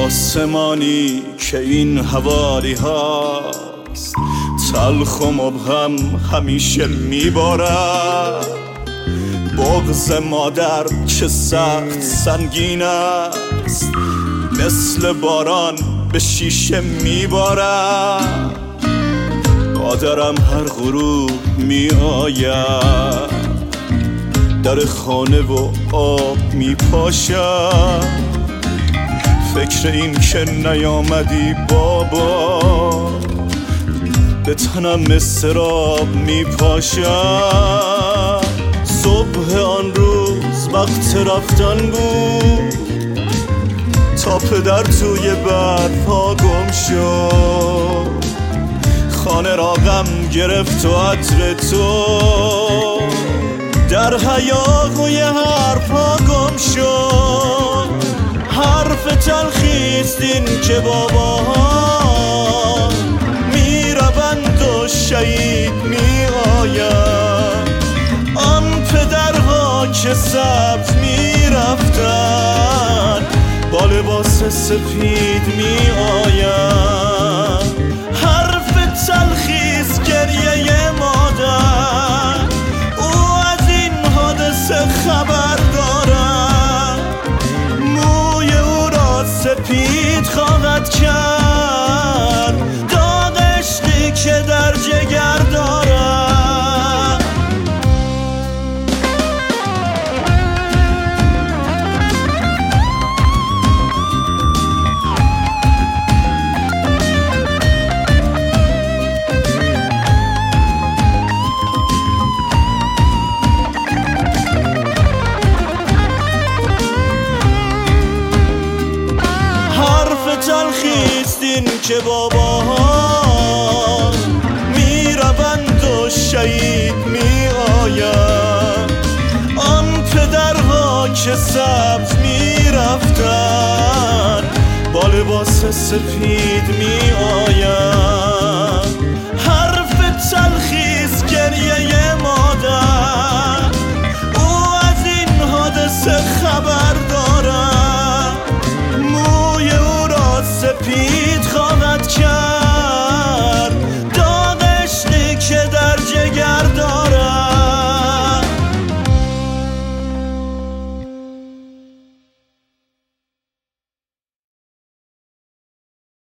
آسمانی که این حوالی هاست تلخ و مبهم همیشه میبارد. بغض مادر که سخت سنگین است مثل باران به شیشه میبارد. مادرم هر غروب می آید در خانه و آب می پاشد. فکر این که نیامدی بابا به تنم اضطراب می پاشد. صبح آن روز وقت رفتن بود تا پدر توی برفا گم شد. خانه را غم گرفت و عطر تو در هیاهوی حرفا گم شد. حرف تلخیست این که باباها میروند و شهید میآیند. آن پدرها که سبز میرفتند با لباس سفید میآیند. حرف تلخیست گریه مادر، او از این حادثه خبر دارد. موی او را سپید خواهد کرد داغ عشقی که در جگر دارد. تلخیست این که باباها میروند و شهید میآیند. آن پدرها که سبز میرفتند با لباس سفید میآیند.